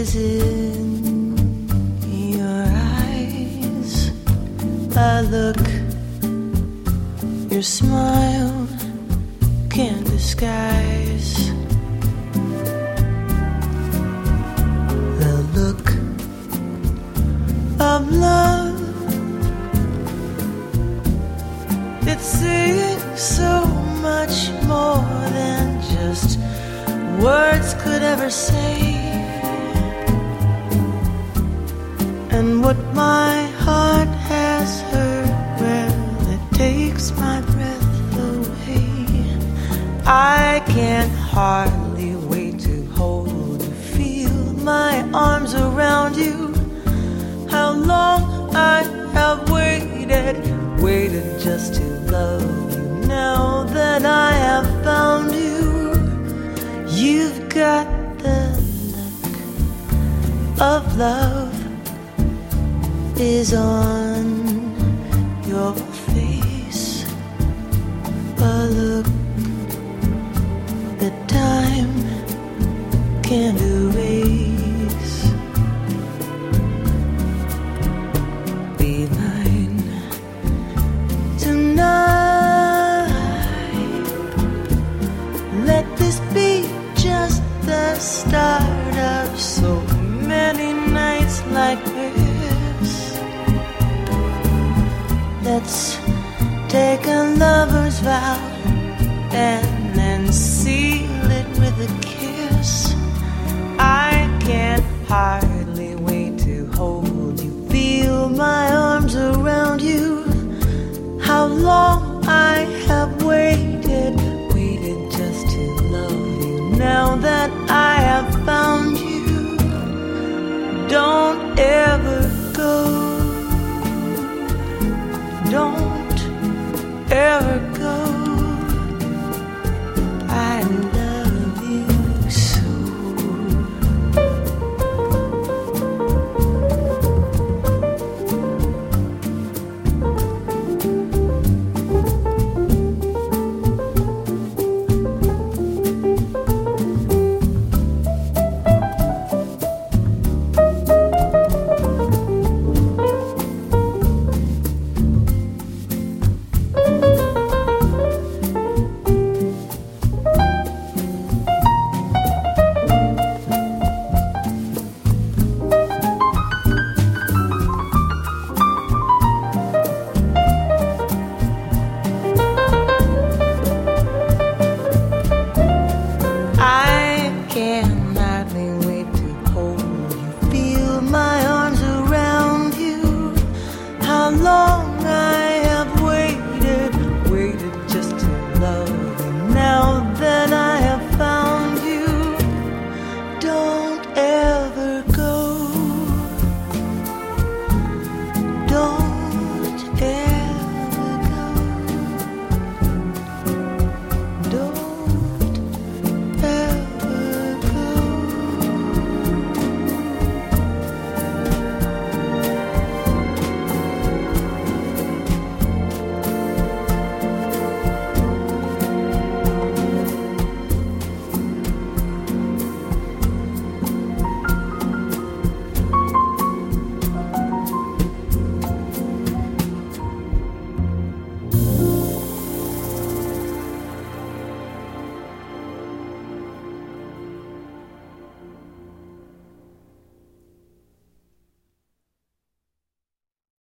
is in your eyes. I look, your smile can't disguise the look of love. It's saying so much more than just words could ever say. And what my heart has heard, well, it takes my breath away. I can hardly wait to hold you, feel my arms around you. How long I have waited just to love you. Now that I have found you, you've got the look of love is on your face, a look that time can't erase. Be mine tonight. Let this be just the start of so many nights like this. Let's take a lover's vow and then seal it with a kiss. I can't hardly wait to hold you, feel my arms around you. How long I have waited just to love you. Now that I have found you, don't ever go. Don't ever